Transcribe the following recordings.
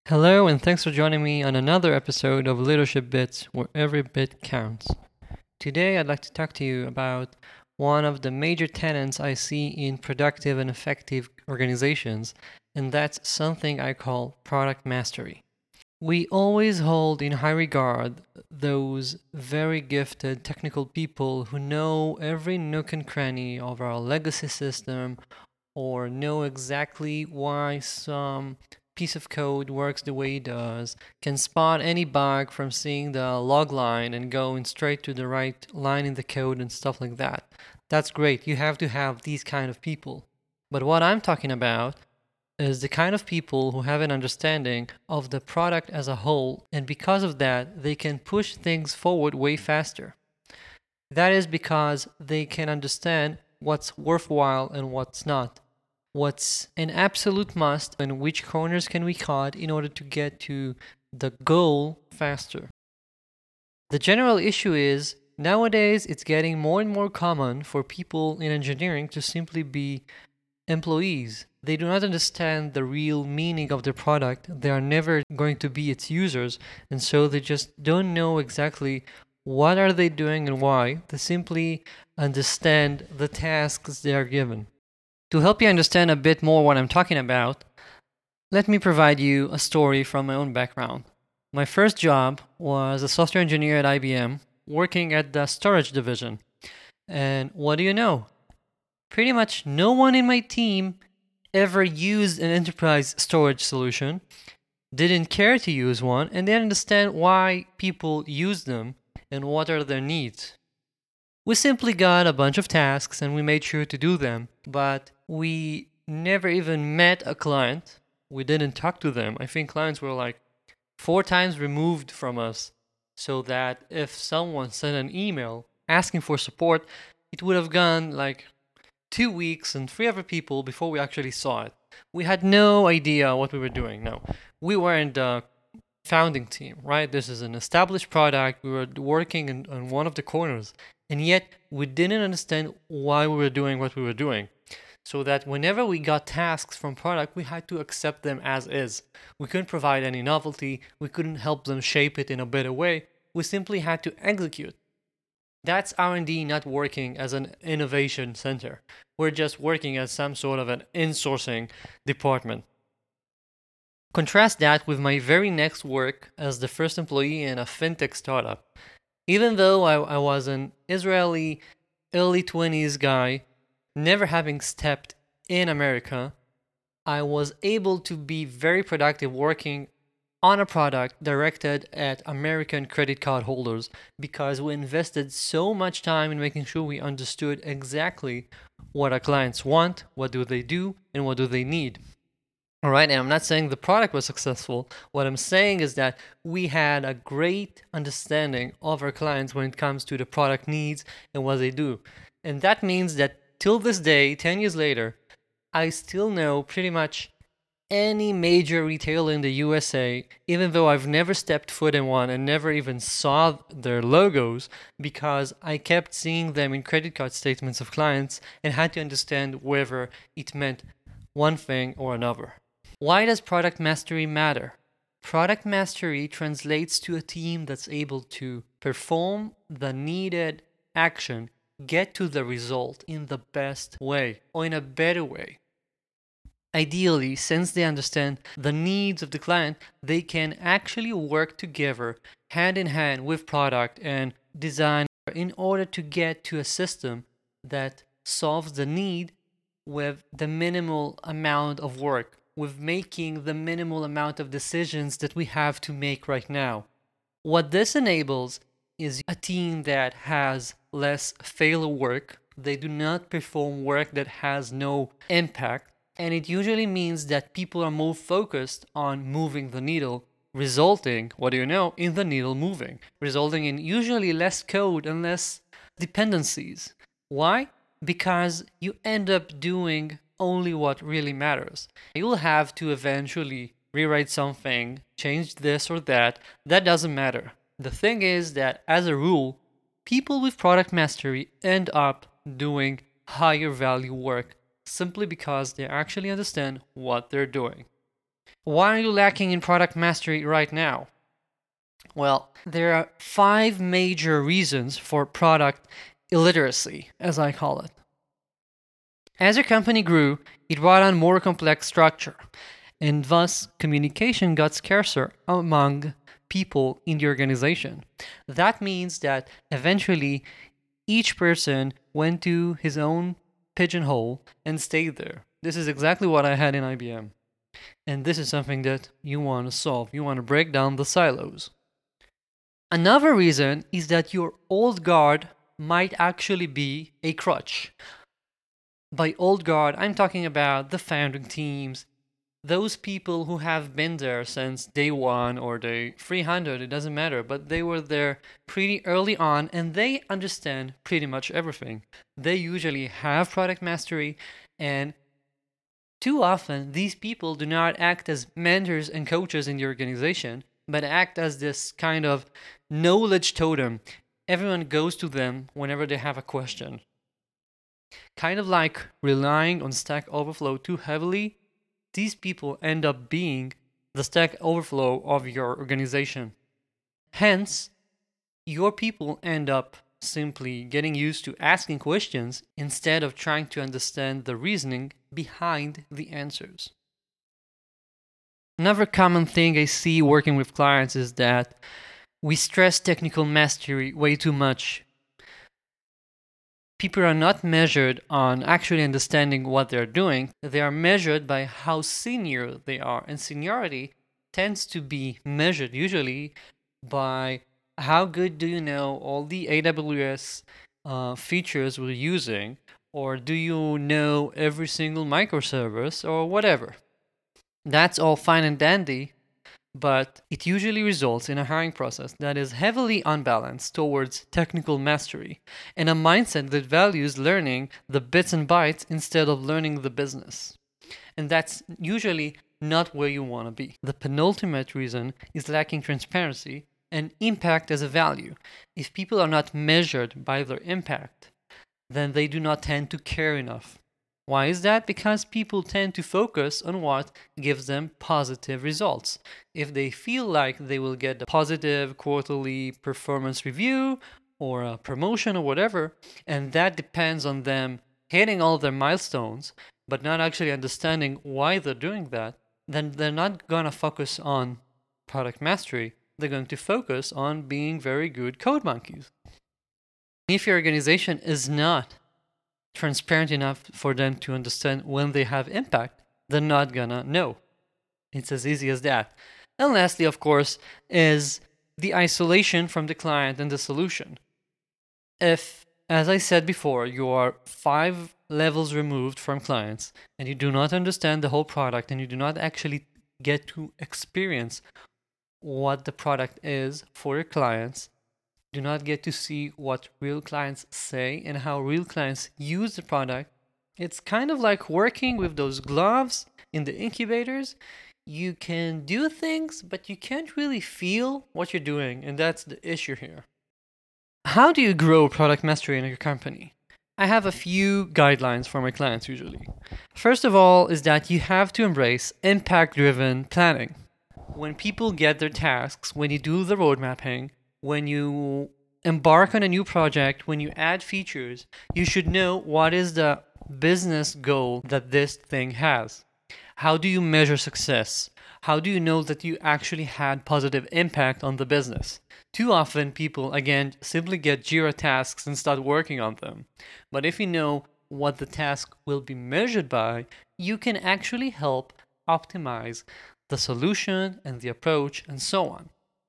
Hello, and thanks for joining me on another episode of Leadership Bits, where every bit counts. Today, I'd like to talk to you about one of the major tenets I see in productive and effective organizations, and that's something I call product mastery. We always hold in high regard those very gifted technical people who know every nook and cranny of our legacy system or know exactly why some piece of code works the way it does, can spot any bug from seeing the log line and going straight to the right line in the code and stuff like that. That's great. You have to have these kind of people. But what I'm talking about is the kind of people who have an understanding of the product as a whole, and because of that, they can push things forward way faster. That is because they can understand what's worthwhile and what's not, what's an absolute must, and which corners can we cut in order to get to the goal faster. The general issue is nowadays it's getting more and more common for people in engineering to simply be employees. They do not understand the real meaning of the product. They are never going to be its users, and so they just don't know exactly what are they doing and why. They simply understand the tasks they are given. To help you understand a bit more what I'm talking about, let me provide you a story from my own background. My first job was a software engineer at IBM, working at the storage division. And what do you know? Pretty much no one in my team ever used an enterprise storage solution, didn't care to use one, and didn't understand why people use them and what are their needs. We simply got a bunch of tasks and we made sure to do them, but we never even met a client. We didn't talk to them. I think clients were like 4 times removed from us, so that if someone sent an email asking for support, it would have gone like 2 weeks and 3 other people before we actually saw it. We had no idea what we were doing. No, we weren't the founding team, right? This is an established product. We were working in one of the corners, and yet we didn't understand why we were doing what we were doing. So that whenever we got tasks from product, we had to accept them as is. We couldn't provide any novelty. We couldn't help them shape it in a better way. We simply had to execute. That's R&D not working as an innovation center. We're just working as some sort of an insourcing department. Contrast that with my very next work as the first employee in a fintech startup. Even though I was an Israeli early 20s guy, never having stepped in America, I was able to be very productive working on a product directed at American credit card holders because we invested so much time in making sure we understood exactly what our clients want, what do they do, and what do they need. All right, and I'm not saying the product was successful. What I'm saying is that we had a great understanding of our clients when it comes to the product needs and what they do. And that means that till this day, 10 years later, I still know pretty much any major retailer in the USA, even though I've never stepped foot in one and never even saw their logos, because I kept seeing them in credit card statements of clients and had to understand whether it meant one thing or another. Why does product mastery matter? Product mastery translates to a team that's able to perform the needed action, get to the result in the best way or in a better way. Ideally, since they understand the needs of the client, they can actually work together hand in hand with product and design in order to get to a system that solves the need with the minimal amount of work, with making the minimal amount of decisions that we have to make right now. What this enables is a team that has less failure work. They do not perform work that has no impact. And it usually means that people are more focused on moving the needle, resulting, what do you know, in the needle moving, resulting in usually less code and less dependencies. Why? Because you end up doing only what really matters. You'll have to eventually rewrite something, change this or that. That doesn't matter. The thing is that, as a rule, people with product mastery end up doing higher value work simply because they actually understand what they're doing. Why are you lacking in product mastery right now? Well, there are 5 major reasons for product illiteracy, as I call it. As your company grew, it brought on more complex structure, and thus communication got scarcer among people in the organization. That means that eventually each person went to his own pigeonhole and stayed there. This is exactly what I had in IBM. And this is something that you want to solve. You want to break down the silos. Another reason is that your old guard might actually be a crutch. By old guard, I'm talking about the founding teams, those people who have been there since day one or day 300, it doesn't matter, but they were there pretty early on and they understand pretty much everything. They usually have product mastery, and too often these people do not act as mentors and coaches in the organization, but act as this kind of knowledge totem. Everyone goes to them whenever they have a question. Kind of like relying on Stack Overflow too heavily, these people end up being the Stack Overflow of your organization. Hence, your people end up simply getting used to asking questions instead of trying to understand the reasoning behind the answers. Another common thing I see working with clients is that we stress technical mastery way too much. People are not measured on actually understanding what they're doing. They are measured by how senior they are. And seniority tends to be measured usually by how good do you know all the AWS features we're using, or do you know every single microservice, or whatever. That's all fine and dandy, but it usually results in a hiring process that is heavily unbalanced towards technical mastery and a mindset that values learning the bits and bytes instead of learning the business. And that's usually not where you want to be. The penultimate reason is lacking transparency and impact as a value. If people are not measured by their impact, then they do not tend to care enough. Why is that? Because people tend to focus on what gives them positive results. If they feel like they will get a positive quarterly performance review or a promotion or whatever, and that depends on them hitting all their milestones, but not actually understanding why they're doing that, then they're not going to focus on product mastery. They're going to focus on being very good code monkeys. If your organization is not transparent enough for them to understand when they have impact, they're not gonna know. It's as easy as that. And lastly, of course, is the isolation from the client and the solution. If, as I said before, you are 5 levels removed from clients and you do not understand the whole product and you do not actually get to experience what the product is for your clients, do not get to see what real clients say and how real clients use the product, it's kind of like working with those gloves in the incubators. You can do things, but you can't really feel what you're doing, and that's the issue here. How do you grow product mastery in your company? I have a few guidelines for my clients usually. First of all is that you have to embrace impact-driven planning. When people get their tasks, when you do the road mapping, when you embark on a new project, when you add features, you should know what is the business goal that this thing has. How do you measure success? How do you know that you actually had positive impact on the business? Too often people, again, simply get Jira tasks and start working on them. But if you know what the task will be measured by, you can actually help optimize the solution and the approach and so on.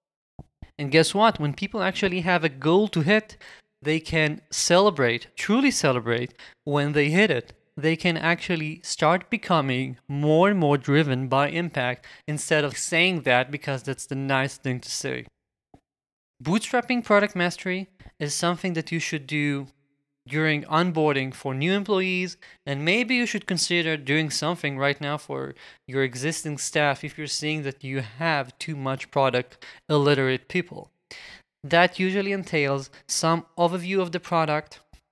And guess what? When people actually have a goal to hit, they can celebrate, truly celebrate when they hit it. They can actually start becoming more and more driven by impact instead of saying that because that's the nice thing to say. Bootstrapping product mastery is something that you should do during onboarding for new employees, and maybe you should consider doing something right now for your existing staff if you're seeing that you have too much product illiterate people. That usually entails some overview of the product,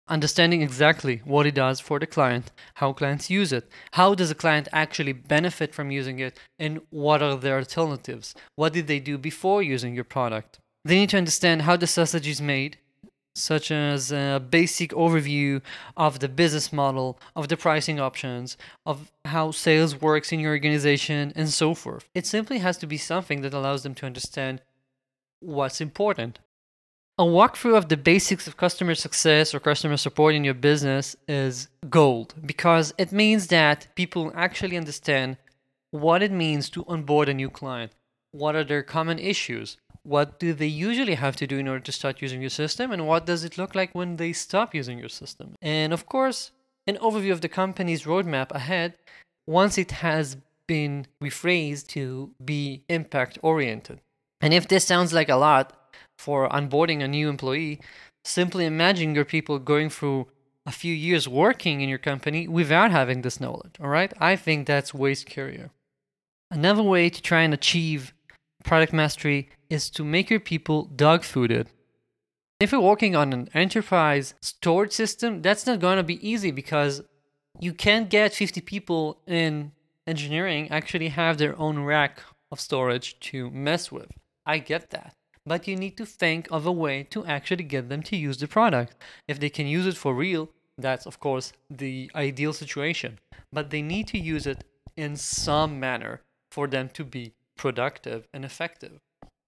understanding exactly what it does for the client, how clients use it, how does the client actually benefit from using it, and what are their alternatives? What did they do before using your product? They need to understand how the sausage is made, such as a basic overview of the business model, of the pricing options, of how sales works in your organization, and so forth. It simply has to be something that allows them to understand what's important. A walkthrough of the basics of customer success or customer support in your business is gold because it means that people actually understand what it means to onboard a new client. What are their common issues? What do they usually have to do in order to start using your system? And what does it look like when they stop using your system? And of course, an overview of the company's roadmap ahead once it has been rephrased to be impact oriented. And if this sounds like a lot for onboarding a new employee, simply imagine your people going through a few years working in your company without having this knowledge, all right? I think that's way scarier. Another way to try and achieve product mastery is to make your people dog-fooded. If you're working on an enterprise storage system, that's not going to be easy because you can't get 50 people in engineering actually have their own rack of storage to mess with. I get that. But you need to think of a way to actually get them to use the product. If they can use it for real, that's of course the ideal situation. But they need to use it in some manner for them to be productive and effective.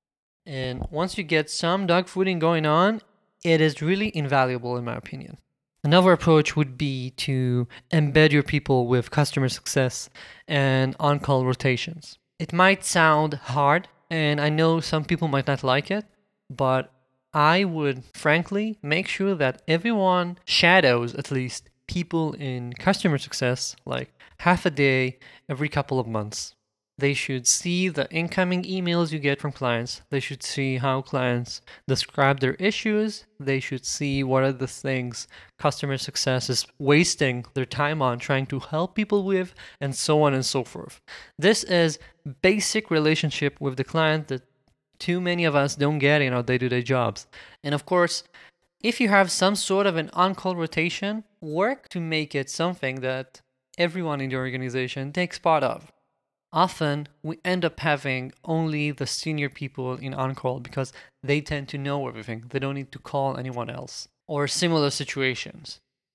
And once you get some dog fooding going on, it is really invaluable in my opinion. Another approach would be to embed your people with customer success and on-call rotations. It might sound hard, and I know some people might not like it, but I would frankly make sure that everyone shadows at least people in customer success like half a day every couple of months. They should see the incoming emails you get from clients. They should see how clients describe their issues. They should see what are the things customer success is wasting their time on trying to help people with, and so on and so forth. This is basic relationship with the client that too many of us don't get in our day-to-day jobs. And of course, if you have some sort of an on-call rotation, work to make it something that everyone in the organization takes part of. Often, we end up having only the senior people in on-call because they tend to know everything. They don't need to call anyone else. Or similar situations.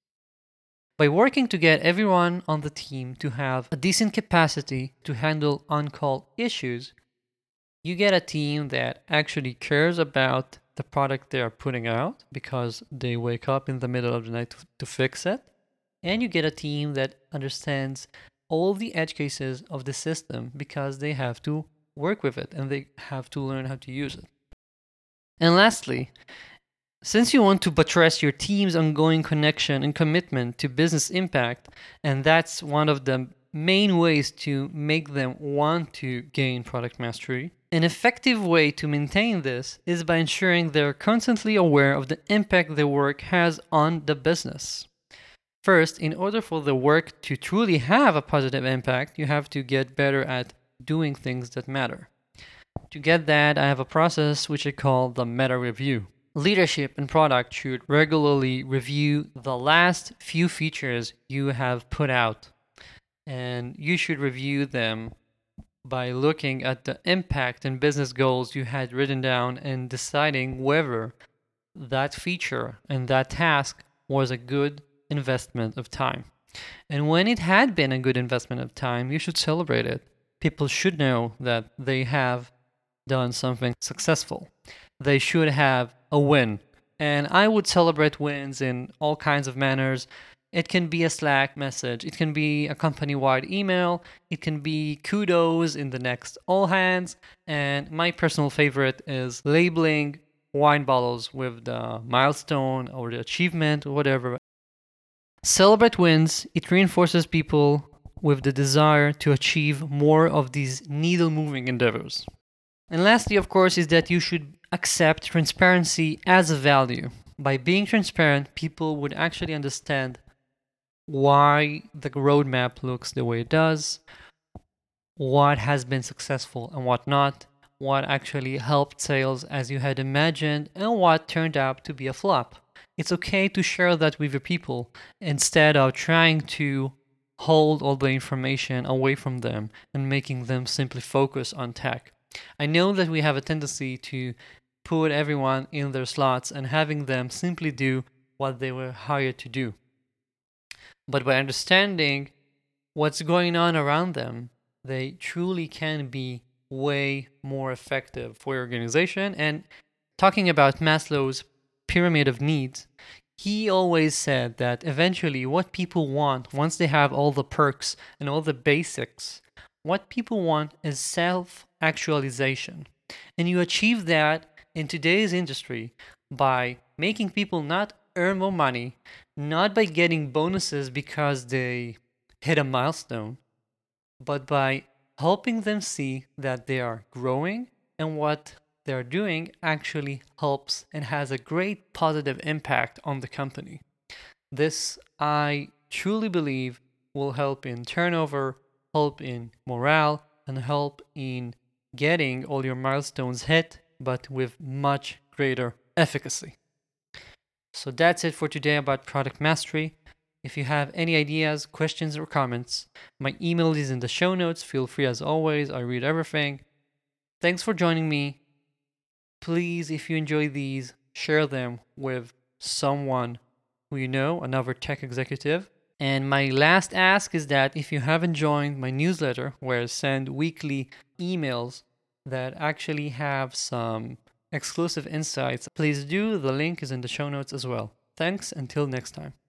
By working to get everyone on the team to have a decent capacity to handle on-call issues, you get a team that actually cares about the product they are putting out because they wake up in the middle of the night to fix it. And you get a team that understands all the edge cases of the system because they have to work with it and they have to learn how to use it. And lastly, since you want to buttress your team's ongoing connection and commitment to business impact, and that's one of the main ways to make them want to gain product mastery, an effective way to maintain this is by ensuring they're constantly aware of the impact their work has on the business. First, in order for the work to truly have a positive impact, you have to get better at doing things that matter. To get that, I have a process which I call the meta review. Leadership and product should regularly review the last few features you have put out, and you should review them by looking at the impact and business goals you had written down and deciding whether that feature and that task was a good investment of time. And when it had been a good investment of time, you should celebrate it. People should know that they have done something successful. They should have a win. And I would celebrate wins in all kinds of manners. It can be a Slack message, it can be a company-wide email, it can be kudos in the next all hands, and my personal favorite is labeling wine bottles with the milestone or the achievement or whatever. Celebrate wins. It reinforces people with the desire to achieve more of these needle-moving endeavors. And lastly, of course, is that you should accept transparency as a value. By being transparent, people would actually understand why the roadmap looks the way it does, what has been successful and what not, what actually helped sales as you had imagined, and what turned out to be a flop. it's okay to share that with your people instead of trying to hold all the information away from them and making them simply focus on tech. I know that we have a tendency to put everyone in their slots and having them simply do what they were hired to do. But by understanding what's going on around them, they truly can be way more effective for your organization. And talking about Maslow's pyramid of needs, he always said that eventually what people want, once they have all the perks and all the basics, what people want is self actualization. And you achieve that in today's industry by making people not earn more money, not by getting bonuses because they hit a milestone, but by helping them see that they are growing and what they're doing actually helps and has a great positive impact on the company. This, I truly believe, will help in turnover, help in morale, and help in getting all your milestones hit, but with much greater efficacy. So that's it for today about product mastery. If you have any ideas, questions, or comments, my email is in the show notes. Feel free as always, I read everything. Thanks for joining me. Please, if you enjoy these, share them with someone who you know, another tech executive. And my last ask is that if you haven't joined my newsletter, where I send weekly emails that actually have some exclusive insights, please do. The link is in the show notes as well. Thanks. Until next time.